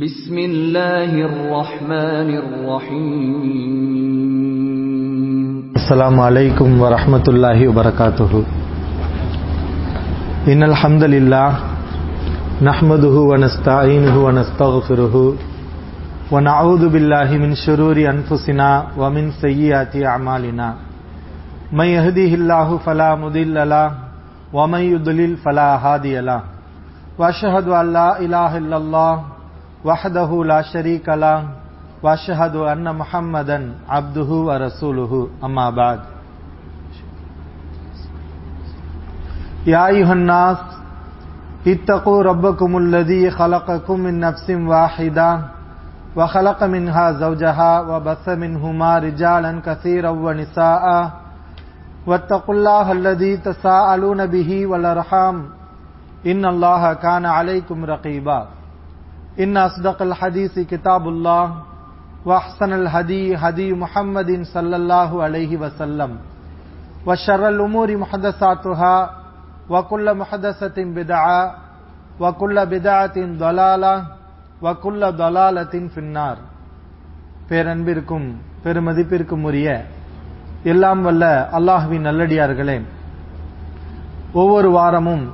பிஸ்மில்லாஹிர் ரஹ்மானிர் ரஹீம். அஸ்ஸலாமு அலைக்கும் வரஹ்மத்துல்லாஹி வபரகாத்துஹு. இன்னல் ஹம்தலில்லாஹ் நஹ்மதுஹு வ நஸ்தஈனுஹு வ நஸ்தக்ஃபிருஹு வ நஊது பில்லாஹி மின் ஷுரூரி அன்ஃபுஸினா வ மின் ஸய்யிஆத்தி அமாலினா. மை யஹ்திஹில்லாஹு ஃபலா முதில்ல லஹு வ மை யுத்லில் ஃபலா ஹாதிய லஹு. வ அஷ்ஹது அன் லா இலாஹா இல்லல்லாஹ் வஹ்தஹு லா ஷரீக லஹு வ அஷ்ஹது அன்ன முஹம்மதன் அப்துஹு வ ரசூலுஹு. அம்மா பஅத். யா அய்யுஹன் நாஸ் இத்தகூ ரப்பக்குமுல்லதீ خلقكم من نفس واحدة وخلق منها زوجها وبث منهما رجالا كثيرا ونساء واتقوا الله الذي تساءلون به والأرحام إن الله كان عليكم رقيبا. إن أصدق الحديث كتاب الله وأحسن الهدي هدي محمد صلى الله عليه وسلم وشر الأمور محدثاتها وكل محدثة بدعة وكل بدعة ضلالة وكل ضلالة في النار. பேரன்பிற்கும் பெருமதிப்பிற்கும் உரிய எல்லாம் வல்ல அல்லாஹ்வின் நல்லடியார்களே, ஒவ்வொரு வாரமும்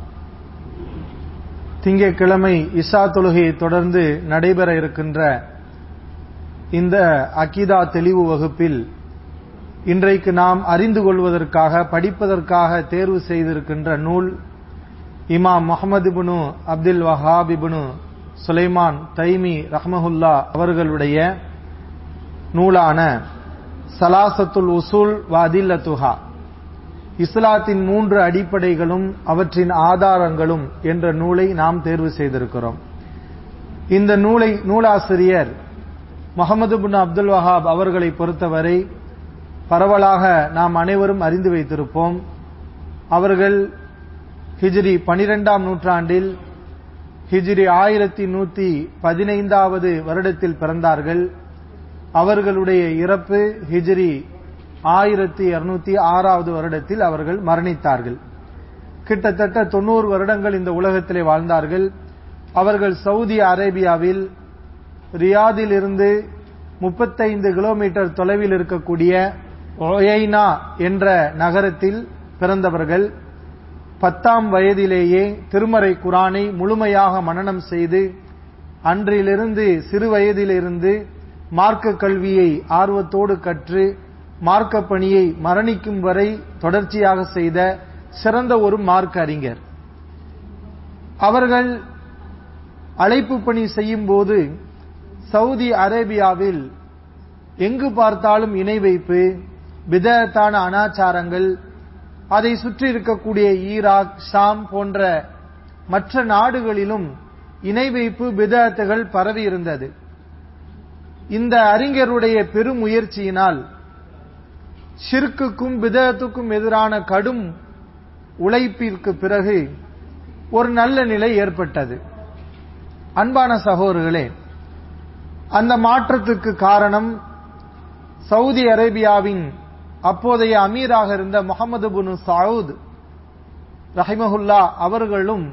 திங்கட்கிழமை இஷா தொழுகையை தொடர்ந்து நடைபெற இருக்கின்ற இந்த அகீதா தெளிவு வகுப்பில் இன்றைக்கு நாம் அறிந்து கொள்வதற்காக படிப்பதற்காக தேர்வு செய்திருக்கின்ற நூல் இமாம் முஹம்மது இப்னு அப்துல் வஹாப் இப்னு சுலைமான் தைமி ரஹ்மஹுல்லா அவர்களுடைய நூலான ஸலாஸத்துல் உஸூல் வ அதில்லத்துஹா, இஸ்லாத்தின் 3 அடிப்படைகளும் அவற்றின் ஆதாரங்களும் என்ற நூலை நாம் தேர்வு செய்திருக்கிறோம். இந்த நூலாசிரியர் முஹம்மது இப்னு அப்துல் வஹாப் அவர்களை பொறுத்தவரை பரவலாக நாம் அனைவரும் அறிந்து வைத்திருப்போம். அவர்கள் ஹிஜ்ரி 12ஆம் நூற்றாண்டில் ஹிஜ்ரி 1115வது வருடத்தில் பிறந்தார்கள். அவர்களுடைய இறப்பு ஹிஜ்ரி 1206வது வருடத்தில் அவர்கள் மரணித்தார்கள். கிட்டத்தட்ட 90 வருடங்கள் இந்த உலகத்திலே வாழ்ந்தார்கள். அவர்கள் சவுதி அரேபியாவில் ரியாதில் இருந்து 35 கிலோமீட்டர் தொலைவில் இருக்கக்கூடிய ஒயைனா என்ற நகரத்தில் பிறந்தவர்கள். 10ஆம் வயதிலேயே திருமறை குர்ஆனை முழுமையாக மனனம் செய்து அன்றிலிருந்து சிறு வயதிலிருந்து மார்க்க கல்வியை ஆர்வத்தோடு கற்று மார்க்க பணியை மரணிக்கும் வரை தொடர்ச்சியாக செய்த சிறந்த ஒரு மார்க்க அறிஞர். அவர்கள் அழைப்பு பணி செய்யும் போது சவுதி அரேபியாவில் எங்கு பார்த்தாலும் இணை வைப்பு, பிதஅத்தான அனாச்சாரங்கள், அதை சுற்றி இருக்கக்கூடிய ஈராக், ஷாம் போன்ற மற்ற நாடுகளிலும் இணை வைப்பு, பிதஅத்துகள் பரவி இருந்தது. இந்த அறிஞருடைய பெரும் முயற்சியினால் ஷிர்க்குக்கும் பிதஅத்துக்கும் எதிரான கடும் உழைப்பிற்கு பிறகு ஒரு நல்ல நிலை ஏற்பட்டது. அன்பான சகோதரர்களே, அந்த மாற்றத்துக்கு காரணம் சவுதி அரேபியாவின் அப்போதைய அமீராக இருந்த முஹம்மது இப்னு சவுத் ரஹிமஹுல்லா அவர்களும்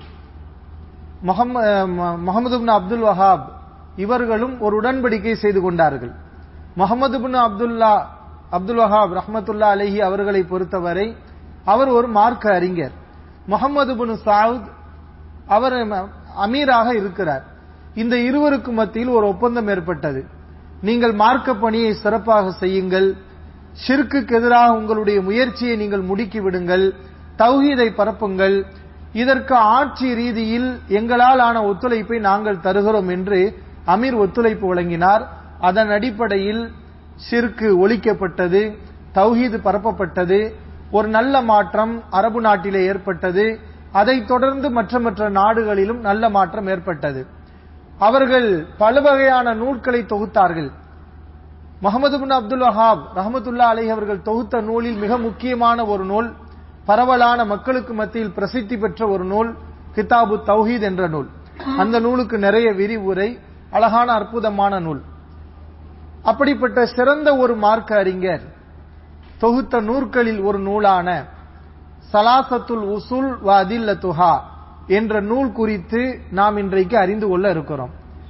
முஹம்மது இப்னு அப்துல் வஹாப் இவர்களும் ஒரு உடன்படிக்கை செய்து கொண்டார்கள். முஹம்மது இப்னு அப்துல் வஹாப் ரஹ்மத்துல்லா அலைஹி அவர்களை பொறுத்தவரை அவர் ஒரு மார்க்க அறிஞர். முஹம்மது இப்னு சவுத் அவர் அமீராக இருக்கிறார். இந்த இருவருக்கு மத்தியில் ஒரு ஒப்பந்தம் ஏற்பட்டது. நீங்கள் மார்க்க பணியை சிறப்பாக செய்யுங்கள், ஷிர்க்குக்கு எதிராக உங்களுடைய முயற்சியை நீங்கள் முடுக்கி விடுங்கள், தௌஹீதை பரப்புங்கள், இதற்கு ஆட்சி ரீதியில் எங்களால் ஆன ஒத்துழைப்பை நாங்கள் தருகிறோம் என்று அமீர் ஒத்துழைப்பு வழங்கினார். அதன் அடிப்படையில் ஷிர்க்கு ஒழிக்கப்பட்டது, தௌஹீது பரப்பப்பட்டது, ஒரு நல்ல மாற்றம் அரபு நாட்டிலே ஏற்பட்டது. அதைத் தொடர்ந்து மற்ற நாடுகளிலும் நல்ல மாற்றம் ஏற்பட்டது. அவர்கள் பல வகையான நூல்களை தொகுத்தார்கள். முஹம்மது இப்னு அப்துல் வஹாப் ரஹ்மத்துல்லா அலைஹி அவர்கள் தொகுத்த நூலில் மிக முக்கியமான ஒரு நூல், பரவலான மக்களுக்கு மத்தியில் பிரசித்தி பெற்ற ஒரு நூல் கிதாபு தௌஹீத் என்ற நூல். அந்த நூலுக்கு நிறைய விரிவுரை, அழகான அற்புதமான நூல். அப்படிப்பட்ட சிறந்த ஒரு மார்க்க அறிஞர் தொகுத்த நூற்களில் ஒரு நூலான ஸலாஸத்துல் உஸூல் வ அதில்லத்துஹா என்ற நூல் குறித்து நாம் இன்றைக்கு அறிந்து கொள்ள இருக்கிறோம்.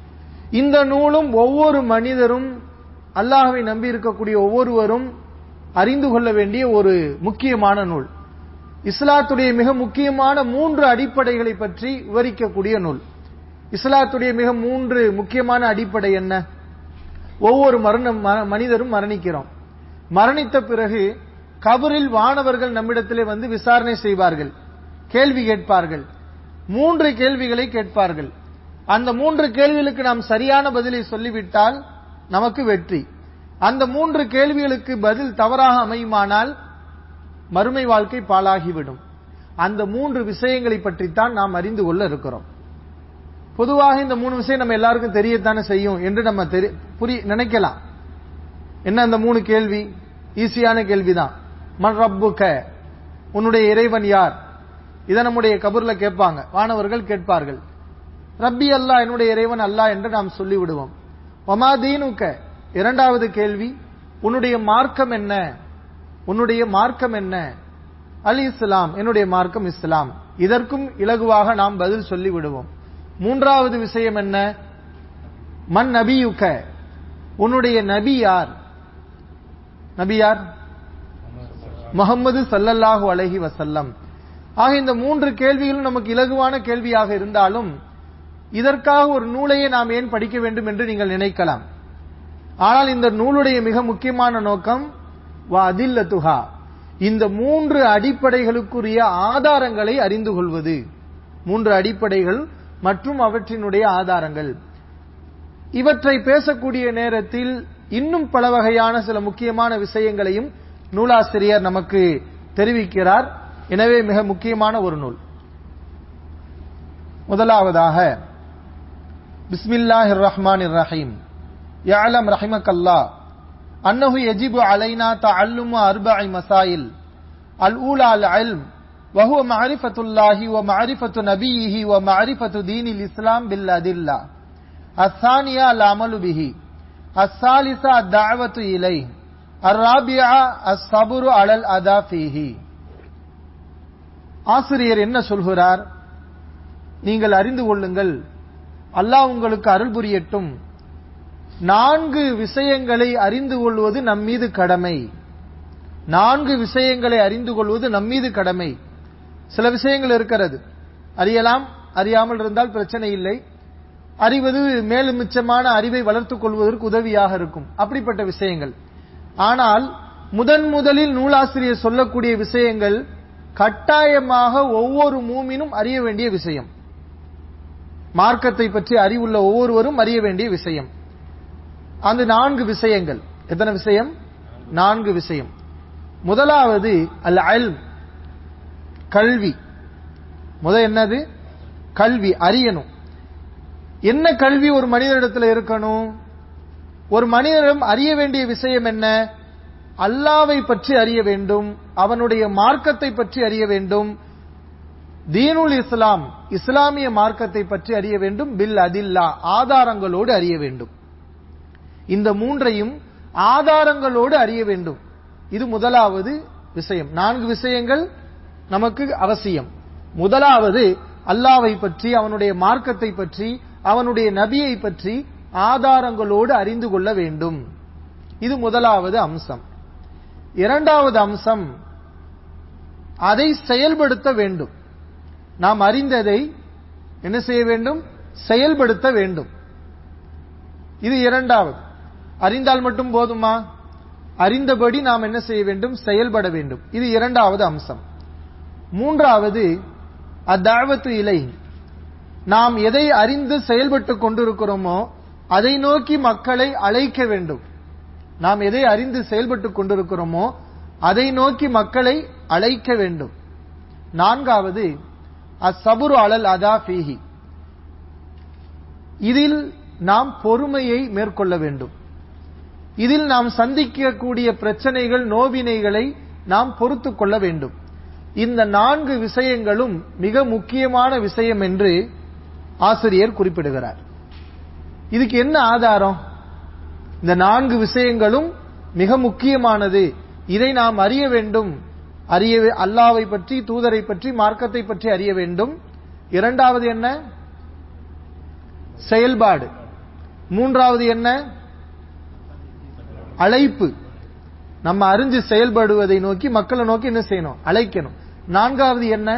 இந்த நூலும் ஒவ்வொரு மனிதரும், அல்லாஹ்வை நம்பி இருக்கக்கூடிய ஒவ்வொருவரும் அறிந்து கொள்ள வேண்டிய ஒரு முக்கியமான நூல். இஸ்லாத்துடைய மிக முக்கியமான 3 அடிப்படைகளை பற்றி விவரிக்கக்கூடிய நூல். இஸ்லாத்துடைய மிக 3 முக்கியமான அடிப்படை என்ன? ஒவ்வொரு மனிதரும் மரணிக்கிறோம். மரணித்த பிறகு கபரில் வானவர்கள் நம்மிடத்திலே வந்து விசாரணை செய்வார்கள், கேள்வி கேட்பார்கள். 3 கேள்விகளை கேட்பார்கள். அந்த 3 கேள்விகளுக்கு நாம் சரியான பதிலை சொல்லிவிட்டால் நமக்கு வெற்றி. அந்த 3 கேள்விகளுக்கு பதில் தவறாக அமையுமானால் மறுமை வாழ்க்கை பாழாகிவிடும். அந்த 3 விஷயங்களை பற்றித்தான் நாம் அறிந்து கொள்ள இருக்கிறோம். பொதுவாக இந்த 3 விஷயம் நம்ம எல்லாருக்கும் தெரியத்தானே செய்யும் என்று நம்ம நினைக்கலாம். என்ன அந்த 3 கேள்வி? ஈஸியான கேள்விதான். மன் ரப்புக, உன்னுடைய இறைவன் யார்? இதை நம்முடைய கபர்ல கேட்பாங்க, வானவர்கள் கேட்பார்கள். ரப்பி அல்லாஹ், என்னுடைய இறைவன் அல்லாஹ் என்று நாம் சொல்லிவிடுவோம். வமா தீனுக, இரண்டாவது கேள்வி, உன்னுடைய மார்க்கம் என்ன? உன்னுடைய மார்க்கம் என்ன? அல் இஸ்லாம், என்னுடைய மார்க்கம் இஸ்லாம். இதற்கும் இலகுவாக நாம் பதில் சொல்லி விடுவோம். மூன்றாவது விஷயம் என்ன? மன் நபியுக, உன்னுடைய நபி யார்? நபி யார்? முஹம்மது ஸல்லல்லாஹு அலைஹி வஸல்லம். ஆக இந்த 3 கேள்விகளும் நமக்கு இலகுவான கேள்வியாக இருந்தாலும் இதற்காக ஒரு நூலையே நாம் ஏன் படிக்க வேண்டும் என்று நீங்கள் நினைக்கலாம். ஆனால் இந்த நூலுடைய மிக முக்கியமான நோக்கம் வ அதில்லத்துஹா, இந்த 3 அடிப்படைகளுக்குரிய ஆதாரங்களை அறிந்து கொள்வது. 3 அடிப்படைகள் மற்றும் அவற்றினுடைய ஆதாரங்கள். இவற்றை பேசக்கூடிய நேரத்தில் இன்னும் பல வகையான சில முக்கியமான விஷயங்களையும் நூலாசிரியர் நமக்கு தெரிவிக்கிறார். எனவே மிக முக்கியமான ஒரு நூல். முதலாவதாக பிஸ்மில்லாஹிர் ரஹ்மானிர் ரஹீம். يعلم رحمك الله أنه يجب علينا تعلم 4 مسائل. الأولى العلم وهو معرفة الله ومعرفة نبيه ومعرفة دين الإسلام بالأدلة. الثانية العمل به. الثالثة الدعوة إليه. الرابعة الصبر على الأداء فيه. ஆசிரியர் என்ன சொல்கிறார்? நீங்கள் அறிந்து கொள்ளுங்கள், அல்லாஹ் உங்களுக்கு அருள் புரியட்டும், 4 விஷயங்களை அறிந்து கொள்வது நம் மீது கடமை. 4 விஷயங்களை அறிந்து கொள்வது நம் மீது கடமை. சில விஷயங்கள் இருக்கிறது, அறியலாம், அறியாமல் இருந்தால் பிரச்சனை இல்லை. அறிவது மேலும் மிச்சமான அறிவை வளர்த்துக் கொள்வதற்கு உதவியாக இருக்கும், அப்படிப்பட்ட விஷயங்கள். ஆனால் முதலில் நூலாசிரியர் சொல்லக்கூடிய விஷயங்கள் கட்டாயமாக ஒவ்வொரு மூமினும் அறிய வேண்டிய விஷயம். மார்க்கத்தை பற்றி அறிவுள்ள ஒவ்வொருவரும் அறிய வேண்டிய விஷயம். அந்த 4 விஷயங்கள். எத்தனை விஷயம்? 4 விஷயம். முதலாவது அல் இல்ம், கல்வி. என்னது? கல்வி, அறியணும். என்ன கல்வி ஒரு மனிதனிடத்தில் இருக்கணும்? ஒரு மனிதனிடம் அறிய வேண்டிய விஷயம் என்ன? அல்லாஹ்வை பற்றி அறிய வேண்டும், அவனுடைய மார்க்கத்தை பற்றி அறிய வேண்டும், தீனுல் இஸ்லாம், இஸ்லாமிய மார்க்கத்தை பற்றி அறிய வேண்டும், பில் அதில்லா, ஆதாரங்களோடு அறிய வேண்டும். இந்த 3ஐயும் ஆதாரங்களோடு அறிய வேண்டும். இது முதலாவது விஷயம். 4 விஷயங்கள் நமக்கு அவசியம். முதலாவது அல்லாஹ்வை பற்றி, அவனுடைய மார்க்கத்தை பற்றி, அவனுடைய நபியை பற்றி ஆதாரங்களோடு அறிந்து கொள்ள வேண்டும். இது முதலாவது அம்சம். இரண்டாவது அம்சம், அதை செயல்படுத்த வேண்டும். நாம் அறிந்ததை என்ன செய்ய வேண்டும்? செயல்படுத்த வேண்டும். இது இரண்டாவது. அறிந்தால் மட்டும் போதுமா? அறிந்தபடி நாம் என்ன செய்ய வேண்டும்? செயல்பட வேண்டும். இது இரண்டாவது அம்சம். மூன்றாவது அத்தாவத்து இலை, நாம் எதை அறிந்து செயல்பட்டு கொண்டிருக்கிறோமோ அதை நோக்கி மக்களை அழைக்க வேண்டும். நாம் எதை அறிந்து செயல்பட்டு கொண்டிருக்கிறோமோ அதை நோக்கி மக்களை அழைக்க வேண்டும். நான்காவது அஸ்ஸபுரு அலல் அதா ஃபீஹி, இதில் நாம் பொறுமையை மேற்கொள்ள வேண்டும். இதில் நாம் சந்திக்கக்கூடிய பிரச்சனைகள், நோவினைகளை நாம் பொறுத்துக் கொள்ள வேண்டும். இந்த 4 விஷயங்களும் மிக முக்கியமான விஷயம் என்று ஆசிரியர் குறிப்பிடுகிறார். இதுக்கு என்ன ஆதாரம்? இந்த 4 விஷயங்களும் மிக முக்கியமானது, இதை நாம் அறிய வேண்டும். அல்லாஹ்வை பற்றி, தூதரை பற்றி, மார்க்கத்தை பற்றி அறிய வேண்டும். இரண்டாவது என்ன? செயல்பாடு. மூன்றாவது என்ன? அழைப்பு. நம்ம அறிஞ்சு செயல்படுவதை நோக்கி மக்களை நோக்கி என்ன செய்யணும்? அழைக்கணும். நான்காவது என்ன?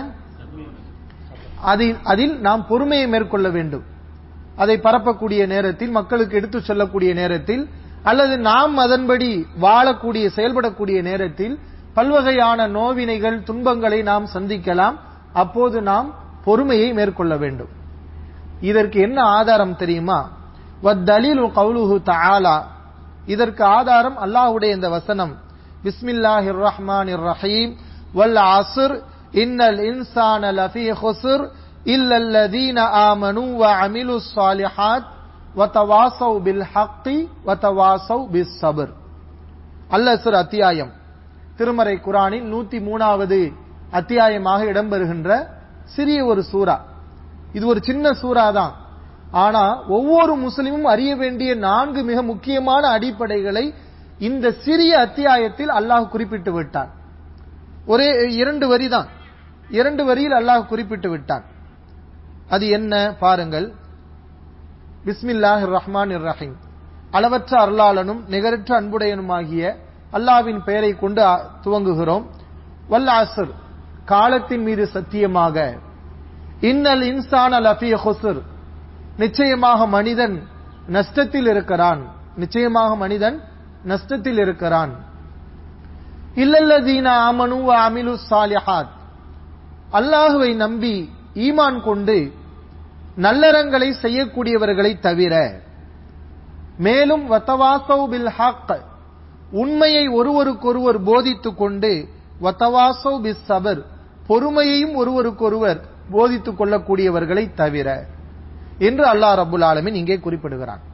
அதில் நாம் பொறுமையை மேற்கொள்ள வேண்டும். அதை பரப்பக்கூடிய நேரத்தில், மக்களுக்கு எடுத்து சொல்லக்கூடிய நேரத்தில், அல்லது நாம் அதன்படி வாழக்கூடிய செயல்படக்கூடிய நேரத்தில் பல்வகையான நோவினைகள் துன்பங்களை நாம் சந்திக்கலாம். அப்போது நாம் பொறுமையை மேற்கொள்ள வேண்டும். இதற்கு என்ன ஆதாரம் தெரியுமா? வத்தலீலு கௌலுஹு தஆலா, இதற்கு ஆதாரம் அல்லாஹ்வுடைய இந்த வசனம், பிஸ்மில்லாஹிர் ரஹ்மானிர் ரஹீம், வல் அஸ்ர் இன்னல் இன்சான லஃபீ குஸ்ர் இல்லல்லதீன ஆமனூ வ அமிலுஸ் ஸாலிஹாத் வ தவாஸவ் பில் ஹக்கி வ தவாஸவ் பிஸ் ஸப்ர். அல் அஸ்ர் அத்தியாயம் திருமறை குர்ஆனின் 103வது அத்தியாயமாக இடம்பெறுகின்ற சிறிய ஒரு சூரா. இது ஒரு சின்ன சூரா தான். ஆனா ஒவ்வொரு முஸ்லிமும் அறிய வேண்டிய 4 மிக முக்கியமான அடிப்படைகளை இந்த சிறிய அத்தியாயத்தில் அல்லாஹ் குறிப்பிட்டு விட்டான். ஒரே 2 வரி தான், 2 வரியில் அல்லாஹ் குறிப்பிட்டு விட்டான். அது என்ன பாருங்கள். பிஸ்மில்லாஹிர் ரஹ்மானிர் ரஹீம், அளவற்ற அருளாளனும் நிகரற்ற அன்புடையனுமாகிய அல்லாஹ்வின் பெயரை கொண்டு துவங்குகிறோம். வல் அஸ்ர், காலத்தின் மீது சத்தியமாக. இன்னல் இன்சான லஃபீ குஸ்ர், நிச்சயமாக மனிதன் நஷ்டத்தில் இருக்கிறான். நிச்சயமாக மனிதன் நஷ்டத்தில் இருக்கிறான். இல்லல்லதீன ஆமனூ வ அமிலுஸ் ஸாலிஹாத், அல்லாஹ்வை நம்பி ஈமான் கொண்டு நல்லறங்களை செய்யக்கூடியவர்களை தவிர. மேலும் வதவாஸவ் பில் ஹக், உண்மையை ஒருவருக்கொருவர் போதித்துக் கொண்டு, வதவாஸவ் பிஸ் ஸப்ர், பொறுமையையும் ஒருவருக்கொருவர் போதித்துக் கொள்ளக்கூடியவர்களை தவிர என்று அல்லாஹ் ரப்புல் ஆலமீன் இங்கே குறிப்பிடுகிறான்.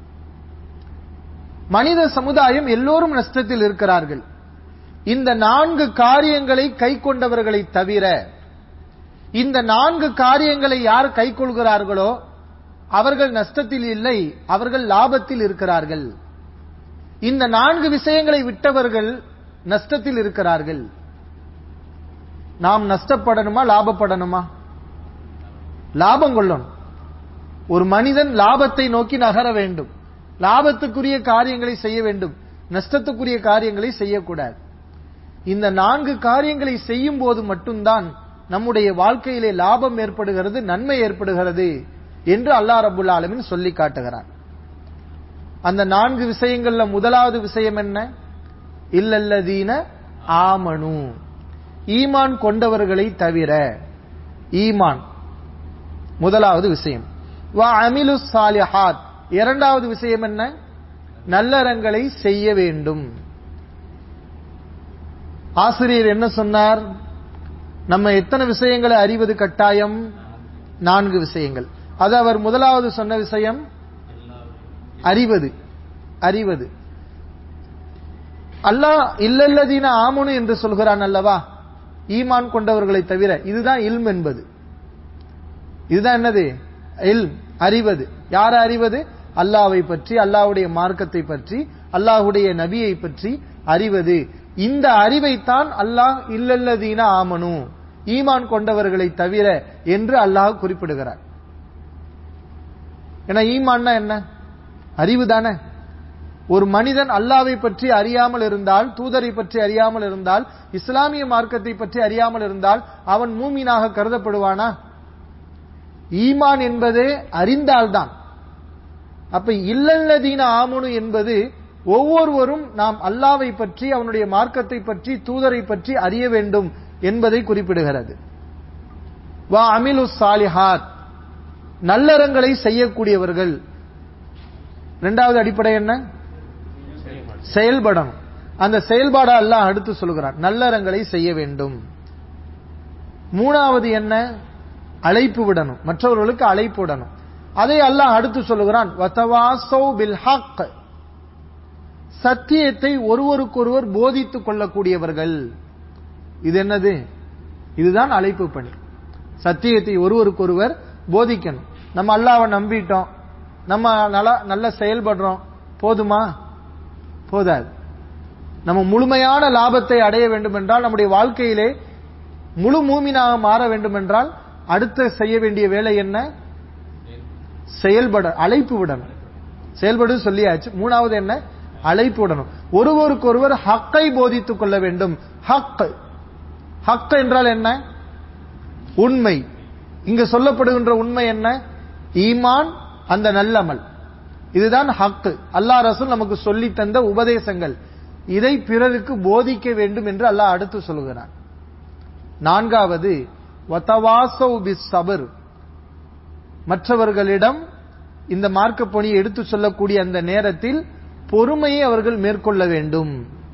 மனித சமுதாயம் எல்லோரும் நஷ்டத்தில் இருக்கிறார்கள். இந்த 4 காரியங்களை கை கொண்டவர்களை தவிர, இந்த 4 காரியங்களை யார் கை கொள்கிறார்களோ அவர்கள் நஷ்டத்தில் இல்லை, அவர்கள் லாபத்தில் இருக்கிறார்கள். இந்த 4 விஷயங்களை விட்டவர்கள் நஷ்டத்தில் இருக்கிறார்கள். நாம் நஷ்டப்படணுமா லாபப்படணுமா? லாபம் கொள்ளணும். ஒரு மனிதன் லாபத்தை நோக்கி நகர வேண்டும். லாபத்துக்குரிய காரியங்களை செய்ய வேண்டும், நஷ்டத்துக்குரிய காரியங்களை செய்யக்கூடாது. இந்த 4 காரியங்களை செய்யும் போது மட்டும்தான் நம்முடைய வாழ்க்கையிலே லாபம் ஏற்படுகிறது, நன்மை ஏற்படுகிறது என்று அல்லாஹ் ரப்புல் ஆலமீன் சொல்லி காட்டுகிறான். அந்த 4 விஷயங்கள்ல முதலாவது விஷயம் என்ன? இல்லல்லதீன ஆமனு, ஈமான் கொண்டவர்களை தவிர. ஈமான் முதலாவது விஷயம். வ அமிலுஸ் ஸாலிஹாத், இரண்டாவது விஷயம் என்ன? நல்லறங்களை செய்ய வேண்டும். ஆசிரியர் என்ன சொன்னார்? நம்ம எத்தனை விஷயங்களை அறிவது கட்டாயம்? 4 விஷயங்கள். அது அவர் முதலாவது சொன்ன விஷயம் அறிவது. அறிவது. அல்லாஹ் இல்லல்லதீன ஆமனு என்று சொல்கிறான் அல்லவா, ஈமான் கொண்டவர்களை தவிர. இதுதான் இல்ம் என்பது. இதுதான் என்னது? இல்ம், அறிவது. யார அறிவது? அல்லாஹ்வை பற்றி, அல்லாஹ்வுடைய மார்க்கத்தை பற்றி, அல்லாஹ்வுடைய நபியை பற்றி அறிவது. இந்த அறிவைத்தான் அல்லாஹ் இல்லல்லதீன ஆமனு, ஈமான் கொண்டவர்களை தவிர என்று அல்லாஹ் குறிப்பிடுகிறார். ஏன்னா ஈமான்னா என்ன? அறிவு தானே. ஒரு மனிதன் அல்லாஹ்வை பற்றி அறியாமல் இருந்தால், தூதரை பற்றி அறியாமல் இருந்தால், இஸ்லாமிய மார்க்கத்தை பற்றி அறியாமல் இருந்தால் அவன் மூமினாக கருதப்படுவானா? ஈமான் என்பது அறிந்தால்தான். அப்ப இல்லல்லதீன ஆமனு என்பது ஒவ்வொருவரும் நாம் அல்லாஹ்வை பற்றி, அவனுடைய மார்க்கத்தை பற்றி, தூதரை பற்றி அறிய வேண்டும் என்பதை குறிப்பிடுகிறது. வா அமிலுஸ் ஸாலிஹாத், நல்லறங்களை செய்யக்கூடியவர்கள். இரண்டாவது அடிப்படை என்ன? செயல்படணும். அந்த செயல்பாடு அல்லாஹ் அடுத்து சொல்கிறான், நல்லறங்களை செய்ய வேண்டும். மூணாவது என்ன? அழைப்பு விடணும், மற்றவர்களுக்கு அழைப்பு விடணும். அதை அல்லாஹ் அடுத்து சொல்லுகிறான், வதவாஸவ் பில் ஹக், சத்தியத்தை ஒருவருக்கொருவர் போதித்துக் கொள்ளக்கூடியவர்கள். இது என்னது? இதுதான் அழைப்பு பணி. சத்தியத்தை ஒருவருக்கொருவர் போதிக்கணும். நம்ம அல்லாஹ்வை நம்பிட்டோம், நம்ம நல்ல செயல்படுறோம், போதுமா? போதாது. நம்ம முழுமையான லாபத்தை அடைய வேண்டும் என்றால், நம்முடைய வாழ்க்கையிலே முழு மூமினாக மாற வேண்டும் என்றால் அடுத்து செய்ய வேண்டிய வேலை என்ன? செயல்பட, அழைப்பு விடணும். செயல்படு சொல்லியாச்சு. மூணாவது என்ன? அழைப்பு விடணும். ஒருவருக்கொருவர் ஹக்கை போதித்துக் கொள்ள வேண்டும். ஹக் என்றால் என்ன? உண்மை. இங்க சொல்லப்படுகின்ற உண்மை என்ன? ஈமான், அந்த நல்லமல். இதுதான் ஹக். அல்லாஹ் ரசூல் நமக்கு சொல்லி தந்த உபதேசங்கள். இதை பிறருக்கு போதிக்க வேண்டும் என்று அல்லாஹ் அடுத்து சொல்கிறான். நான்காவது வதவாஸௌ பிஸ்ஸப்ர், மற்றவர்களிடம் இந்த மார்க்க பணியை எடுத்து சொல்லக்கூடிய அந்த நேரத்தில் பொறுமையை அவர்கள் மேற்கொள்ள வேண்டும்.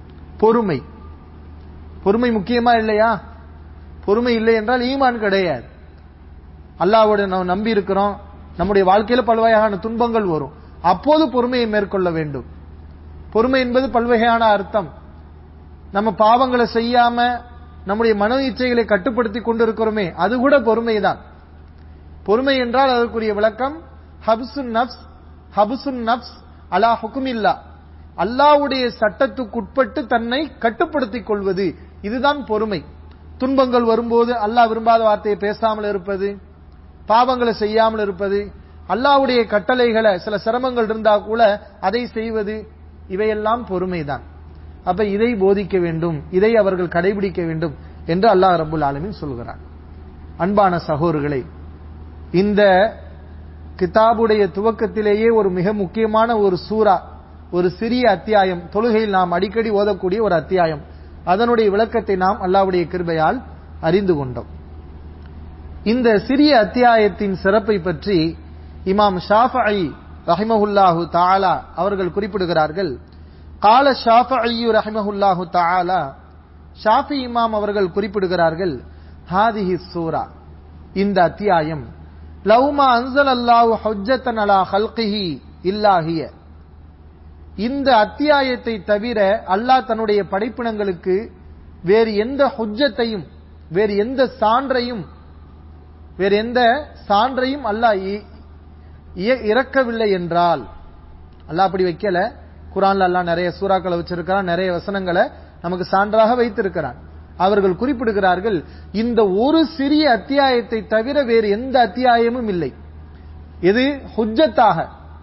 பொறுமை முக்கியமா இல்லையா? பொறுமை இல்லை என்றால் ஈமான் கிடையாது. அல்லாஹ்வோட நாம் நம்பி இருக்கிறோம், நம்முடைய வாழ்க்கையில பல்வகையான துன்பங்கள் வரும், அப்போது பொறுமையை மேற்கொள்ள வேண்டும். பொறுமை என்பது பல்வகையான அர்த்தம். நம்ம பாவங்களை செய்யாம நம்முடைய மன இச்சைகளை கட்டுப்படுத்தி கொண்டிருக்கிறோமே, அது கூட பொறுமைதான். பொறுமை என்றால் அதற்குரிய விளக்கம் ஹப்சுன் நப்ஸ் அலா ஹுக்மில்லா, அல்லாஹ்வுடைய சட்டத்துக்குட்பட்டு தன்னை கட்டுப்படுத்திக் கொள்வது, இதுதான் பொறுமை. துன்பங்கள் வரும்போது அல்லாஹ் விரும்பாத வார்த்தையை பேசாமல் இருப்பது, பாவங்களை செய்யாமல் இருப்பது, அல்லாஹ்வுடைய கட்டளைகளை சில சிரமங்கள் இருந்தா கூட அதை செய்வது, இவையெல்லாம் பொறுமைதான். அப்ப இதை போதிக்க வேண்டும், இதை அவர்கள் கடைபிடிக்க வேண்டும் என்று அல்லாஹ் ரப்புல் ஆலமீன் சொல்கிறார். அன்பான சகோதரர்களே, இந்த கிதாபுடைய துவக்கத்திலேயே ஒரு மிக முக்கியமான ஒரு சூரா, ஒரு சிறிய அத்தியாயம், தொழுகையில் நாம் அடிக்கடி ஓதக்கூடிய ஒரு அத்தியாயம், அதனுடைய விளக்கத்தை நாம் அல்லாஹ்வுடைய கிருபையால் அறிந்து கொண்டோம். இந்த சிறிய அத்தியாயத்தின் சிறப்பை பற்றி இமாம் ஷாஃபிஈ ரஹிமஹுல்லாஹு தஆலா அவர்கள் குறிப்பிடுகிறார்கள். கால ஷாஃபிஈ ரஹிமஹுல்லாஹு தஆலா, ஷாஃபி இமாம் அவர்கள் குறிப்பிடுகிறார்கள், ஹாதிஹி சூரா, இந்த அத்தியாயம், லவ்மா அன்ஸலல்லாஹு ஹுஜ்ஜத்தன் அலா ஹல்கிஹி இல்லா ஹிய, இந்த அத்தியாயத்தை தவிர அல்லாஹ் தன்னுடைய படைப்பினங்களுக்கு வேறு எந்த ஹுஜ்ஜத்தையும், வேறு எந்த சான்றையும் அல்லாஹ் இறக்கவில்லை என்றால், அல்லாஹ் அப்படி வைக்கல. குர்ஆன்ல அல்லாஹ் நிறைய சூறாக்களை வச்சிருக்கிறான், நிறைய வசனங்களை நமக்கு சான்றாக வைத்திருக்கிறான். அவர்கள் குறிப்பிடுகிறார்கள், இந்த ஒரு சிறிய அத்தியாயத்தை தவிர வேறு எந்த அத்தியாயமும் இல்லை. இது ஹுஜ்ஜத்தாக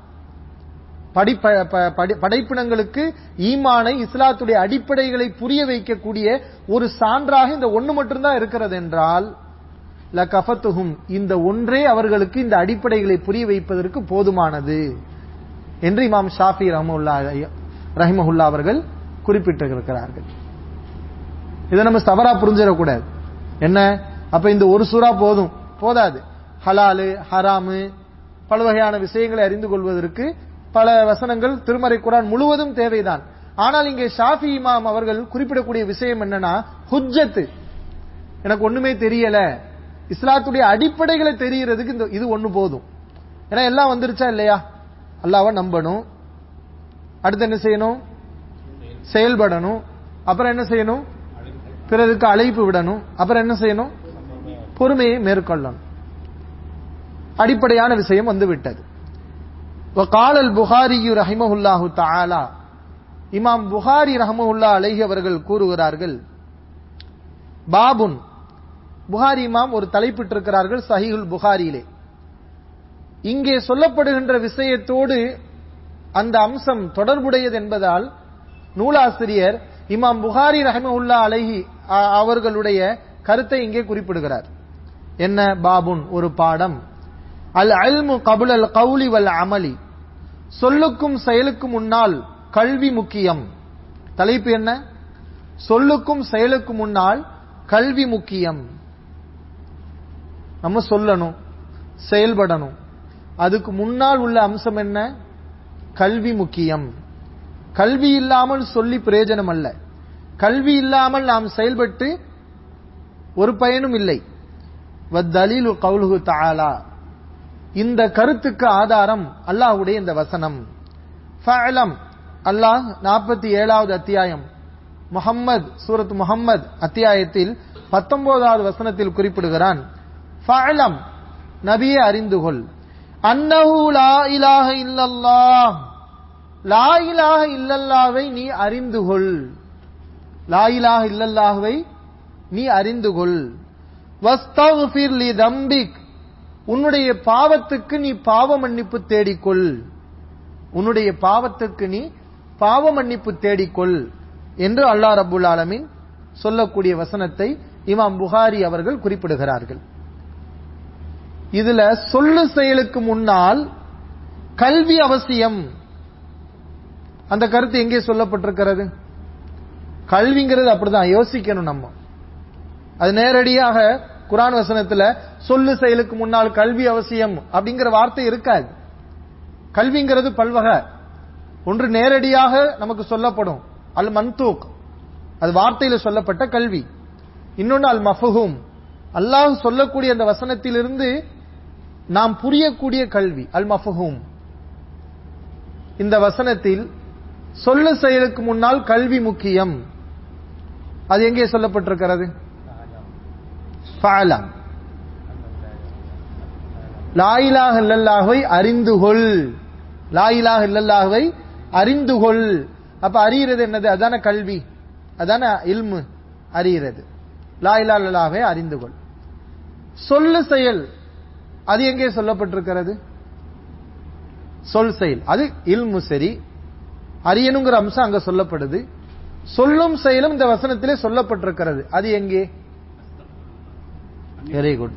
படைப்பினங்களுக்கு ஈமானை, இஸ்லாத்துடைய அடிப்படைகளை புரிய வைக்கக்கூடிய ஒரு சான்றாக இந்த ஒன்று மட்டும்தான் இருக்கிறது என்றால், லகஃபத்துஹும், இந்த ஒன்றே அவர்களுக்கு இந்த அடிப்படைகளை புரிய வைப்பதற்கு போதுமானது என்று இமாம் ஷாஃபி ரஹிமஹுல்லா அவர்கள் குறிப்பிட்டிருக்கிறார்கள். இதை நம்ம தவறா புரிஞ்சிடக்கூடாது. என்ன, அப்ப இந்த ஒரு சூறா போதாது, ஹலாலு ஹராமு பல வகையான விஷயங்களை அறிந்து கொள்வதற்கு பல வசனங்கள் திருமறை குர்ஆன் முழுவதும் தேவைதான். ஆனால் இங்கே ஷாஃபி இமாம் அவர்கள் குறிப்பிடக்கூடிய விஷயம் என்னன்னா, ஹுஜ்ஜத், எனக்கு ஒண்ணுமே தெரியல, இஸ்லாத்துடைய அடிப்படைகளை தெரிகிறதுக்கு இது ஒண்ணு போதும். ஏன்னா எல்லாம் வந்துருச்சா இல்லையா? அல்லாஹ்வை நம்பணும், அடுத்து என்ன செய்யணும்? செயல்படணும். அப்புறம் என்ன செய்யணும்? பிறருக்கு அழைப்பு விடணும். அப்புறம் என்ன செய்யணும்? பொறுமையை மேற்கொள்ளணும். அடிப்படையான விஷயம் வந்து விட்டது. وقال البخاري رحمه الله تعالى, இமாம் புகாரி ரஹ்மத்துல்லாஹி அலைஹி அவர்கள் கூறுகிறார்கள், பாபுன், புகாரி இமாம் ஒரு தலைப்பிட்டிருக்கிறார்கள் சஹீஹுல் புகாரியிலே. இங்கே சொல்லப்படுகின்ற விஷயத்தோடு அந்த அம்சம் தொடர்புடையது என்பதால் நூலாசிரியர் இமாம் புகாரி ரஹ்மத்துல்லாஹி அலைஹி அவர்களுடைய கருத்தை இங்கே குறிப்பிடுகிறார். என்ன? பாபுன், ஒரு பாடம், அல் இல்மு கபுல் அல் கௌலி வல் அமலி, சொல்லுக்கும் செயலுக்கும் முன்னால் கல்வி முக்கியம். தலைப்பு என்ன? சொல்லுக்கும் செயலுக்கும் முன்னால் கல்வி முக்கியம். நம்ம சொல்லணும், செயல்படணும், அதுக்கு முன்னால் உள்ள அம்சம் என்ன? கல்வி முக்கியம். கல்வி இல்லாமல் சொல்லி பிரயோஜனம் அல்ல, கல்வி இல்லாமல் நாம் செயல்பட்டு ஒரு பயனும் இல்லை. வத்தலீலு கௌலுஹு தஆலா, இந்த கருத்துக்கு ஆதாரம் அல்லாஹ்வுடைய இந்த வசனம். ஃபஅலம், அல்லாஹ் 47வது அத்தியாயம் முஹம்மது, சூரத் முஹம்மது அத்தியாயத்தில் 19வது வசனத்தில் குறிப்பிடுகிறான், ஃபஅலம், நபியே அறிந்து கொள், அன்னஹு லா இலாஹ இல்லல்லாஹ், லா இலாஹ இல்லல்லாஹ்வை நீ அறிந்து கொள், லா இலாஹ இல்லல்லாஹ்வை நீ அறிந்து கொள், வஸ்தக்ஃபிர் லி தம்பிக், உன்னுடைய பாவத்துக்கு நீ பாவ மன்னிப்பு தேடிக்கொள். உன்னுடைய பாவத்துக்கு நீ பாவ மன்னிப்பு தேடிக்கொள் என்று அல்லாஹ் ரப்புல் ஆலமீன் சொல்லக்கூடிய வசனத்தை இமாம் புகாரி அவர்கள் குறிப்பிடுகிறார்கள். இதுல சொல்லு செயலுக்கு முன்னால் கல்வி அவசியம். அந்த கருத்து எங்கே சொல்லப்பட்டிருக்கிறது? கல்விங்கிறது அப்படிதான் யோசிக்கணும் நம்ம. அது நேரடியாக குர்ஆன் வசனத்துல சொல்லு செயலுக்கு முன்னால் கல்வி அவசியம் அப்படிங்கிற வார்த்தை இருக்காது. கல்விங்கிறது பல்வகை. ஒன்று நேரடியாக நமக்கு சொல்லப்படும் அல் மன்தூக், அது வார்த்தையில சொல்லப்பட்ட கல்வி. இன்னொன்று அல் மஃபூம், அல்லாஹ் சொல்லக்கூடிய அந்த வசனத்திலிருந்து நாம் புரியக்கூடிய கல்வி அல் மஃபூம். இந்த வசனத்தில் சொல்லு செயலுக்கு முன்னால் கல்வி முக்கியம். அது எங்கே சொல்லப்பட்டிருக்கிறது? ஃபஅலம், லா இலாஹ இல்லல்லாஹ்வை அறிந்துகொள். லா இலாஹ இல்லல்லாஹ்வை அறிந்துகொள். அப்ப அறிகிறது என்னது? அதான கல்வி, அதான இல்மு, அறிகிறது. லா இலாஹ இல்லல்லாஹ்வை அறிந்துகொள். சொல்லு செயல் அது எங்கே சொல்லப்பட்டிருக்கிறது? சொல் செயல் அது இல்மு. சரி, அறியணுங்கிற அம்சம் அங்க சொல்லப்படுது. சொல்லும் செயலும் இந்த வசனத்திலே சொல்லப்பட்டிருக்கிறது. அது எங்கே? Very good.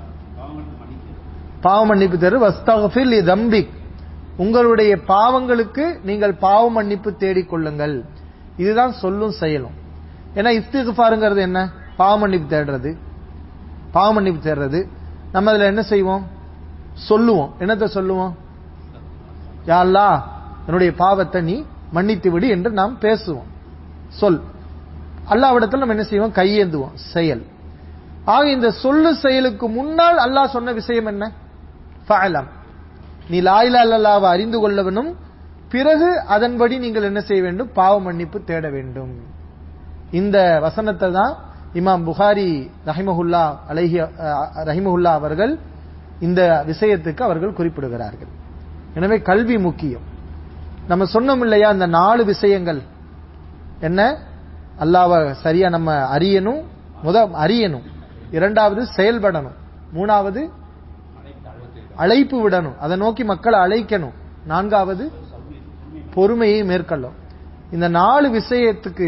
பாவ மன்னிப்பு தேடு. வஸ்தக்ஃபிர் லி தம்பிக், உங்களுடைய பாவங்களுக்கு நீங்கள் பாவ மன்னிப்பு தேடிக்கொள்ளுங்கள். இதுதான் சொல்லும் செயலும். ஏன்னா இஸ்திக்ஃபாருங்கிறது என்ன? பாவ மன்னிப்பு தேடுறது. பாவ மன்னிப்பு தேடுறது. நம்ம அதுல என்ன செய்வோம்? சொல்லுவோம். என்னத்தை சொல்லுவோம்? யா அல்லாஹ், என்னுடைய பாவத்தை நீ மன்னித்து விடு என்று நாம் பேசுவோம். சொல். அல்லாஹ்விடத்தில் நம்ம என்ன செய்வோம்? கையேந்துவோம். செயல். ஆக இந்த சொல்லு செயலுக்கு முன்னால் அல்லாஹ் சொன்ன விஷயம் என்ன? ஃபஅலம், நீ லா இலாஹ இல்லல்லாஹ்வை அறிந்து கொள்ளவனும், பிறகு அதன்படி நீங்கள் என்ன செய்ய வேண்டும்? பாவ மன்னிப்பு தேட வேண்டும். இந்த வசனத்தை தான் இமாம் புகாரி ரஹிமஹுல்லா அவர்கள் இந்த விஷயத்துக்கு அவர்கள் குறிப்பிடுகிறார்கள். எனவே கல்வி முக்கியம். நம்ம சொன்னோம் இல்லையா, இந்த 4 விஷயங்கள் என்ன? அல்லாஹ்வை சரியா நம்ம அறியணும், அறியணும். இரண்டாவது செயல்படணும். மூணாவது அழைப்பு விடணும், அதை நோக்கி மக்களை அழைக்கணும். நான்காவது பொறுமையை மேற்கொள்ளும். இந்த 4 விஷயத்துக்கு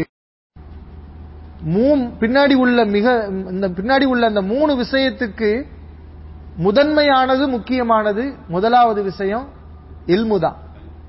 பின்னாடி உள்ள அந்த 3 விஷயத்துக்கு முதன்மையானது, முக்கியமானது முதலாவது விஷயம் இல்முதான்,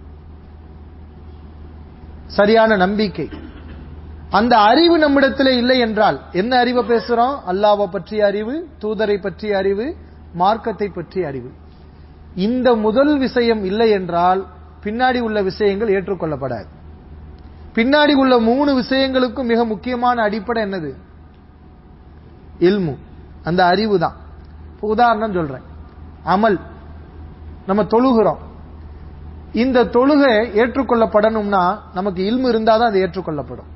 சரியான நம்பிக்கை. அந்த அறிவு நம்மிடத்திலே இல்லை என்றால், என்ன அறிவை பேசுறோம்? அல்லாஹ்வை பற்றிய அறிவு, தூதரை பற்றிய அறிவு, மார்க்கத்தை பற்றிய அறிவு. இந்த முதல் விஷயம் இல்லை என்றால் பின்னாடி உள்ள விஷயங்கள் ஏற்றுக்கொள்ளப்படாது. பின்னாடி உள்ள 3 விஷயங்களுக்கும் மிக முக்கியமான அடிப்படை என்னது? இல்மு, அந்த அறிவு தான். உதாரணம் சொல்றேன். அமல், நம்ம தொழுகிறோம். இந்த தொழுகை ஏற்றுக்கொள்ளப்படணும்னா நமக்கு இல்மு இருந்தாதான் அது ஏற்றுக்கொள்ளப்படும்.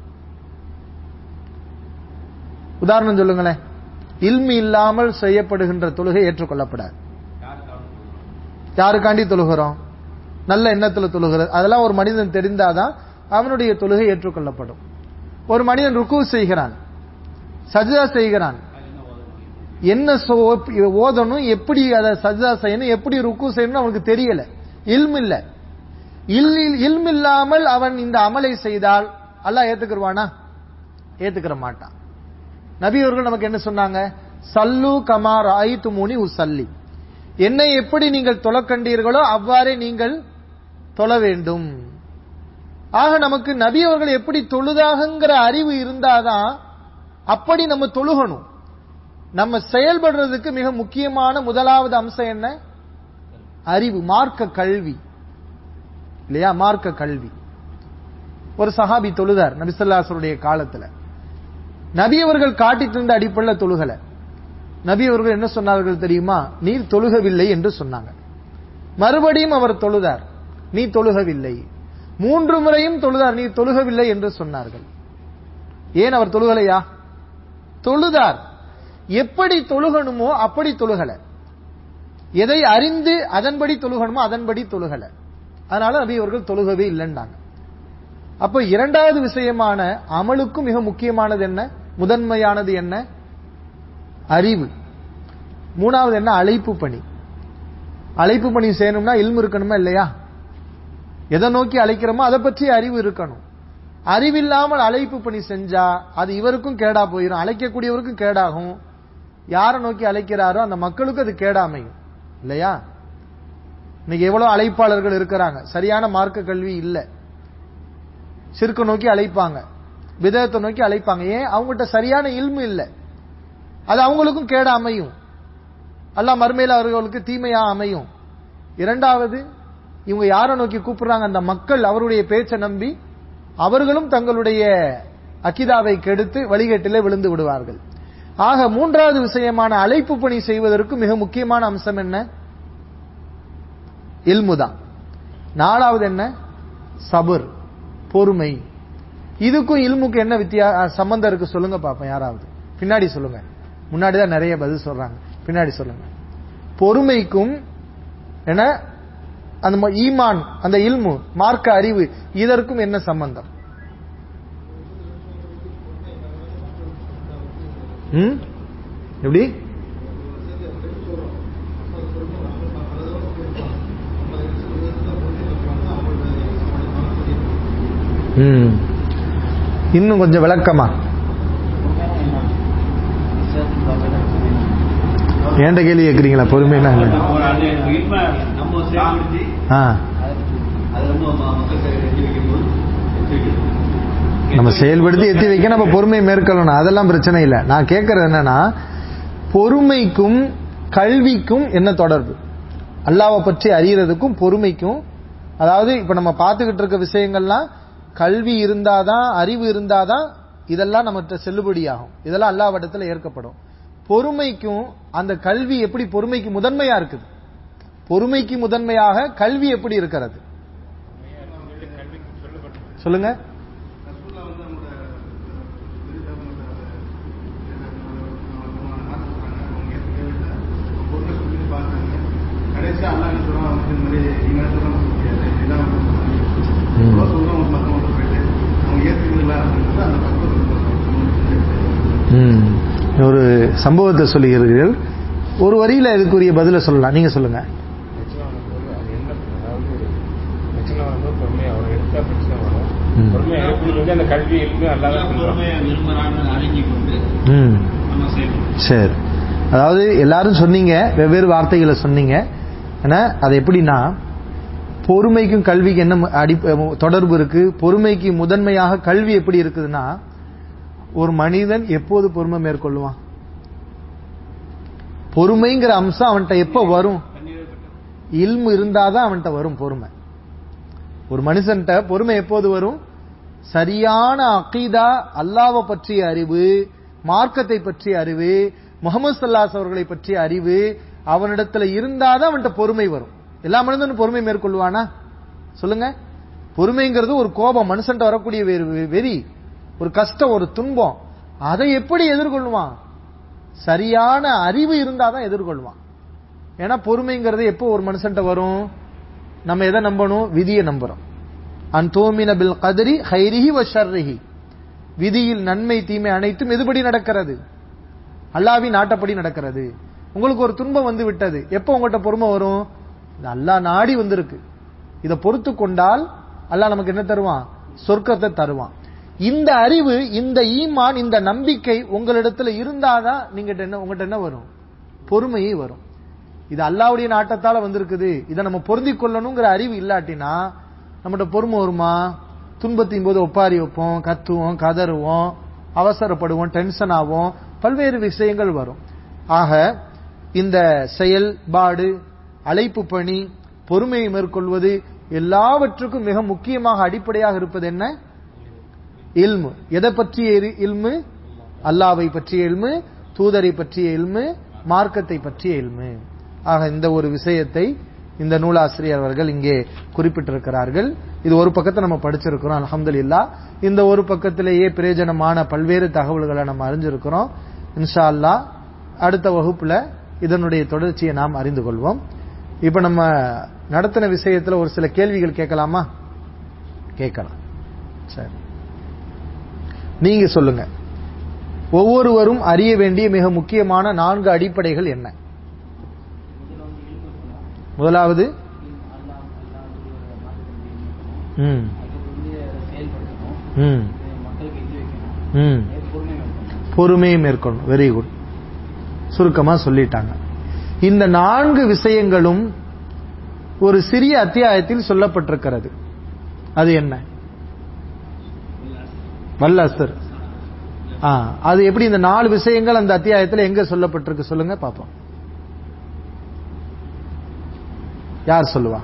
உதாரணம் சொல்லுங்களேன். இல்மு இல்லாமல் செய்யப்படுகின்ற தொழுகை ஏற்றுக்கொள்ளப்படாது. யாருக்காண்டி தொழுகிறோம்? நல்ல எண்ணத்துல தொழுகிறது. அதெல்லாம் ஒரு மனிதன் தெரிந்தாதான் அவனுடைய தொழுகை ஏற்றுக்கொள்ளப்படும். ஒரு மனிதன் ருக்கு செய்கிறான், சஜ்தா செய்கிறான், என்ன ஓதணும், எப்படி அதை சஜ்தா செய்யணும், எப்படி ருக்கு செய்யணும் அவனுக்கு தெரியல, இல்மு இல்ல. இல்மு இல்லாமல் அவன் இந்த அமலை செய்தால் அல்லாஹ் ஏத்துக்குவானா? ஏத்துக்கிற மாட்டான். நபி அவர்கள் நமக்கு என்ன சொன்னாங்க? சல்லு கமா ரஅய்துமுனி உஸல்லி, என்னை எப்படி நீங்கள் தொழ கண்டீர்களோ அவ்வாறே நீங்கள் தொழ வேண்டும். ஆக நமக்கு நபி அவர்கள் எப்படி தொழுதாகங்கிற அறிவு இருந்தாதான் அப்படி நம்ம தொழுகணும். நம்ம செயல்படுறதுக்கு மிக முக்கியமான முதலாவது அம்சம் என்ன? அறிவு, மார்க்க கல்வி இல்லையா? மார்க்க கல்வி. ஒரு சஹாபி தொழுதார் நபி ஸல்லல்லாஹு அலைஹி வஸல்லம் காலத்துல. நபி அவர்கள் காட்டி தந்த அடிப்படையில் தொழுகல. நபி அவர்கள் என்ன சொன்னார்கள் தெரியுமா? நீர் தொழுகவில்லை என்று சொன்னாங்க. மறுபடியும் அவர் தொழுதார், நீ தொழுகவில்லை. 3 முறையும் தொழுதார், நீ தொழுகவில்லை என்று சொன்னார்கள். ஏன் அவர் தொழுகலையா? தொழுதார். எப்படி தொழுகணுமோ அப்படி தொழுகல. எதை அறிந்து அதன்படி தொழுகணுமோ அதன்படி தொழுகல. அதனால நபி அவர்கள் தொழுகவே இல்லைன்னாங்க. அப்ப இரண்டாவது விஷயமான அமலுக்கும் மிக முக்கியமானது என்ன? முதன்மையானது என்ன? அறிவு. மூணாவது என்ன? அழைப்பு பணி. அழைப்பு பணி செய்யணும்னா இல்மு இருக்கணுமா இல்லையா? எதை நோக்கி அழைக்கிறோமோ அதை பற்றி அறிவு இருக்கணும். அறிவில்லாமல் அழைப்பு பணி செஞ்சா அது இவருக்கும் கேடா போயிடும், அழைக்கக்கூடியவருக்கும் கேடாகும். யாரை நோக்கி அழைக்கிறாரோ அந்த மக்களுக்கு அது கேடாமையும் இல்லையா? இன்னைக்கு எவ்வளவு அழைப்பாளர்கள் இருக்கிறாங்க, சரியான மார்க்க கல்வி இல்ல, ஷிர்க்க நோக்கி அழைப்பாங்க, பிதஅத்தை நோக்கி அழைப்பாங்க. ஏன்? அவங்ககிட்ட சரியான இல்மு இல்ல. அது அவங்களுக்கும் கேட அமையும், அல்லாஹ் மறுமையில அவர்களுக்கு தீமையா அமையும். இரண்டாவது, இவங்க யாரை நோக்கி கூப்பிடுறாங்க, அந்த மக்கள் அவருடைய பேச்சை நம்பி அவர்களும் தங்களுடைய அகிதாவை கெடுத்து வழிகேட்டிலே விழுந்து விடுவார்கள். ஆக மூன்றாவது விஷயமான அழைப்பு பணி செய்வதற்கு மிக முக்கியமான அம்சம் என்ன? இல்முதான். நாலாவது என்ன? சபர், பொறுமை. இதுக்கும் இல்முக்கு என்ன சம்பந்தம் இருக்கு சொல்லுங்க பாப்போம். யாராவது பின்னாடி சொல்லுங்க. முன்னாடிதான் நிறைய பதில் சொல்றாங்க, பின்னாடி சொல்லுங்க. பொறுமைக்கும் என்ன அந்த ஈமான், அந்த இல்மு, மார்க்க அறிவு, இதற்கும் என்ன சம்பந்தம்? எப்படி? இன்னும் கொஞ்சம் விளக்கமா ஏண்ட கேள்வி கேட்கிறீங்களா? பொறுமைனா நம்ம செயல்படுத்தி எத்தி வைக்க நம்ம பொறுமை மேற்கொள்ளணும், அதெல்லாம் பிரச்சனை இல்லை. நான் கேட்கறது என்னன்னா, பொறுமைக்கும் கல்விக்கும் என்ன தொடர்பு? அல்லாஹ்வை பற்றி அறியறதுக்கும் பொறுமைக்கும். அதாவது இப்ப நம்ம பார்த்துக்கிட்டு இருக்க விஷயங்கள்லாம் கல்வி இருந்தாதான், அறிவு இருந்தாதான் இதெல்லாம் நம்மகிட்ட செல்லுபடியாகும், இதெல்லாம் அல்லாஹ்விடத்தில் ஏற்கப்படும். பொறுமைக்கும் அந்த கல்வி எப்படி பொறுமைக்கு முதன்மையா இருக்குது? பொறுமைக்கு முதன்மையாக கல்வி எப்படி இருக்கிறது சொல்லுங்க. ஒரு சம்பவத்தை சொல்லுகிறீர்கள், ஒரு வரியில இதுக்குரிய பதில சொல்லலாம், நீங்க சொல்லுங்க. சரி, அதாவது எல்லாரும் சொன்னீங்க, வெவ்வேறு வார்த்தைகளை சொன்னீங்க. அது எப்படின்னா, பொறுமைக்கும் கல்விக்கு என்ன தொடர்பு இருக்கு? பொறுமைக்கு முதன்மையாக கல்வி எப்படி இருக்குதுன்னா, ஒரு மனிதன் எப்போது பொறுமை மேற்கொள்ளுவான்? பொறுமைங்கிற அம்சம் அவன்கிட்ட எப்ப வரும்? இல்மு இருந்தாதான் அவன்கிட்ட வரும் பொறுமை. ஒரு மனுஷன்ட்ட பொறுமை எப்போது வரும்? சரியான அகீதா, அல்லாஹ்வை பற்றிய அறிவு, மார்க்கத்தை பற்றிய அறிவு, முஹம்மது ஸல்லல்லாஹு அலைஹி அவர்களை பற்றிய அறிவு அவனிடத்துல இருந்தாதான் அவன்கிட்ட பொறுமை வரும். எல்லா மனிதனும் பொறுமை மேற்கொள்வானா சொல்லுங்க? பொறுமைங்கிறது ஒரு கோபம், மனுஷன்ட்ட வரக்கூடிய வெறி, ஒரு கஷ்டம், ஒரு துன்பம். அதை எப்படி எதிர்கொள்வான்? சரியான அறிவு இருந்தாதான் எதிர்கொள்வான். ஏன்னா பொறுமைங்கிறது எப்போ ஒரு மனுஷன்ட்ட வரும்? நம்ம எதை நம்பணும்? விதியை நம்புறோம். அன்தூமின பில் கத்ரி ஹைரிஹி வ ஷர்ரிஹி, விதியில் நன்மை தீமை அனைத்தும் எதுபடி நடக்கிறது? அல்லாஹ்வின் நாட்டப்படி நடக்கிறது. உங்களுக்கு ஒரு துன்பம் வந்து விட்டது, எப்போ உங்கள்கிட்ட பொறுமை வரும்? அல்லாஹ் நாடி வந்திருக்கு, இதை பொறுத்து கொண்டால் அல்லாஹ் நமக்கு என்ன தருவான்? சொர்க்கத்தை தருவான். இந்த அறிவு, இந்த ஈமான், இந்த நம்பிக்கை உங்களிடத்துல இருந்தாதான் உங்கள்கிட்ட என்ன வரும்? பொறுமையே வரும். இது அல்லாஹ்வுடைய நாட்டத்தால வந்திருக்குது, இதை நம்ம பொருந்திக் கொள்ளணுங்கிற அறிவு இல்லாட்டினா நம்மகிட்ட பொறுமை வருமா? துன்பத்தின் போது ஒப்பாரி வைப்போம், கத்துவோம், கதறுவோம், அவசரப்படுவோம், டென்ஷன் ஆவோம், பல்வேறு விஷயங்கள் வரும். ஆக இந்த செயல்பாடு, அழைப்பு பணி, பொறுமையை மேற்கொள்வது எல்லாவற்றுக்கும் மிக முக்கியமாக அடிப்படையாக இருப்பது என்ன? இல்மு. எதை பற்றிய இல்மு? அல்லாஹ்வை பற்றிய இல்மு, தூதரை பற்றிய இல்மு, மார்க்கத்தை பற்றிய இல்மு. ஆக இந்த ஒரு விஷயத்தை இந்த நூலாசிரியர் அவர்கள் இங்கே குறிப்பிட்டிருக்கிறார்கள். இது ஒரு பக்கத்தை நம்ம படிச்சிருக்கிறோம், அல்ஹம்துலில்லாஹ். இந்த ஒரு பக்கத்திலேயே பிரயோஜனமான பல்வேறு தகவல்களை நம்ம அறிஞ்சிருக்கிறோம். இன்ஷா அல்லாஹ் அடுத்த வகுப்புல இதனுடைய தொடர்ச்சியை நாம் அறிந்து கொள்வோம். இப்ப நம்ம நடத்தின விஷயத்துல ஒரு சில கேள்விகள் கேட்கலாமா? கேட்கலாம். சரி, நீங்க சொல்லுங்க. ஒவ்வொருவரும் அறிய வேண்டிய மிக முக்கியமான 4 அடிப்படைகள் என்ன? முதலாவது பொறுமையை மேற்கொள்ளும். Very good. சுருக்கமா சொல்லிட்டாங்க. இந்த 4 விஷயங்களும் ஒரு சிறிய அத்தியாயத்தில் சொல்லப்பட்டிருக்கிறது. அது என்ன? வல்லசர். அது எப்படி இந்த 4 விஷயங்கள் அந்த அத்தியாயத்தில் எங்க சொல்லப்பட்டிருக்கு சொல்லுங்க பாப்போம். யார் சொல்லுவா?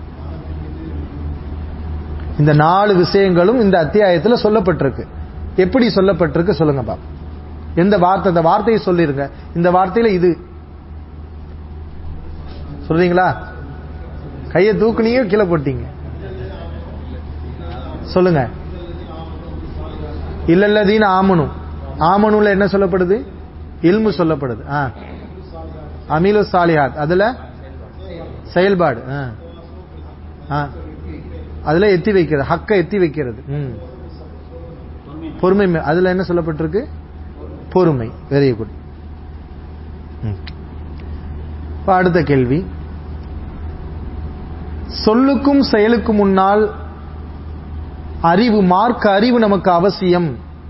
இந்த 4 விஷயங்களும் இந்த அத்தியாயத்தில் சொல்லப்பட்டிருக்கு. எப்படி சொல்லப்பட்டிருக்கு சொல்லுங்க பாப்போம். எந்த வார்த்தை? அந்த வார்த்தையை சொல்லிருங்க. இந்த வார்த்தையில இது சொல்றீங்களா? கையை தூக்குனீங்க, கீழே போட்டீங்க. சொல்லுங்க. இல்லல்லதீன ஆமனு. ஆமனுல என்ன சொல்லப்படுது? இல்மு சொல்லப்படுது. அமீலு சாலிஹாத் அதுல செயல்பாடு. அதுல எத்தி வைக்கிறது, ஹக்க எத்தி வைக்கிறது. பொறுமை அதுல என்ன சொல்லப்பட்டிருக்கு? பொறுமை. Very good. அடுத்த கேள்வி, சொல்லுக்கும் செயலுக்கும் முன்னால் அறிவு, மார்க்க அறிவு நமக்கு அவசியம்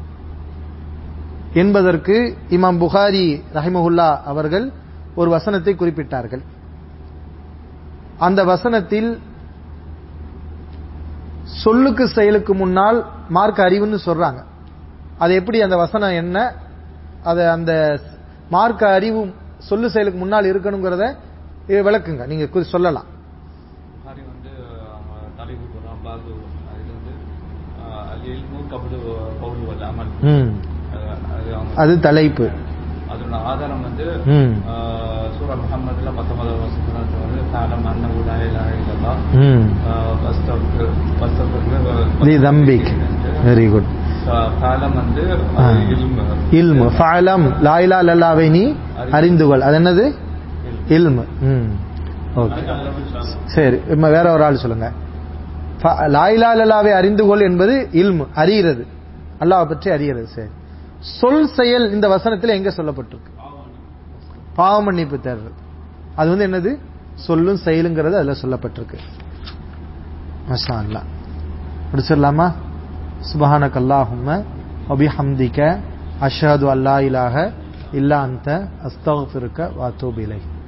என்பதற்கு இமாம் புகாரி ரஹிமஹுல்லா அவர்கள் ஒரு வசனத்தை குறிப்பிட்டார்கள். அந்த வசனத்தில் சொல்லுக்கு செயலுக்கு முன்னால் மார்க்க அறிவுன்னு சொல்றாங்க. அது எப்படி? அந்த வசனம் என்ன? அது அந்த மார்க்க அறிவு சொல்லு செயலுக்கு முன்னால் இருக்கணுங்கிறத விளக்குங்க. நீங்க சொல்லலாம். அது தலைப்பு. அதோட ஆதாரம் வந்து சூரா முஹம்மதுல 19வது வசனத்துல வந்து ஃபஅலம் அன்னஹு லா இலாஹ இல்லல்லாஹ் லிதம்பிக். Very good. ஃபஅலம் வந்து இல்மு. ஃபஅலம் லா இலாஹ இல்லல்லாஹ்வை நீ அறிந்து கொள். அது என்னது? இல்மு. ஓகே, சரி. வேற ஒரு ஆள் சொல்லுங்க. லா இலாஹ இல்லல்லாஹ்வை அறிந்து கொள் என்பது இல்மு, அறிகிறது, அல்லாஹ் பற்றி அறிகிறது. சரி. சொல் செயல் இந்த வசனத்தில் எங்க சொல்லப்பட்டிருக்கு? பாவ மன்னிப்பு தேடுறது. அது வந்து என்னது? சொல்லும் செயலுங்கிறது அதுல சொல்லப்பட்டிருக்கு. மாஷா அல்லாஹ். முடிச்சிடலாமா? சுப்ஹானக அல்லாஹும்ம வ பிஹம்திக அஷ்ஹது அல்லா இலாஹ இல்லா அன்த அஸ்தக்ஃபிருக வ அத்தூபு இலைக்.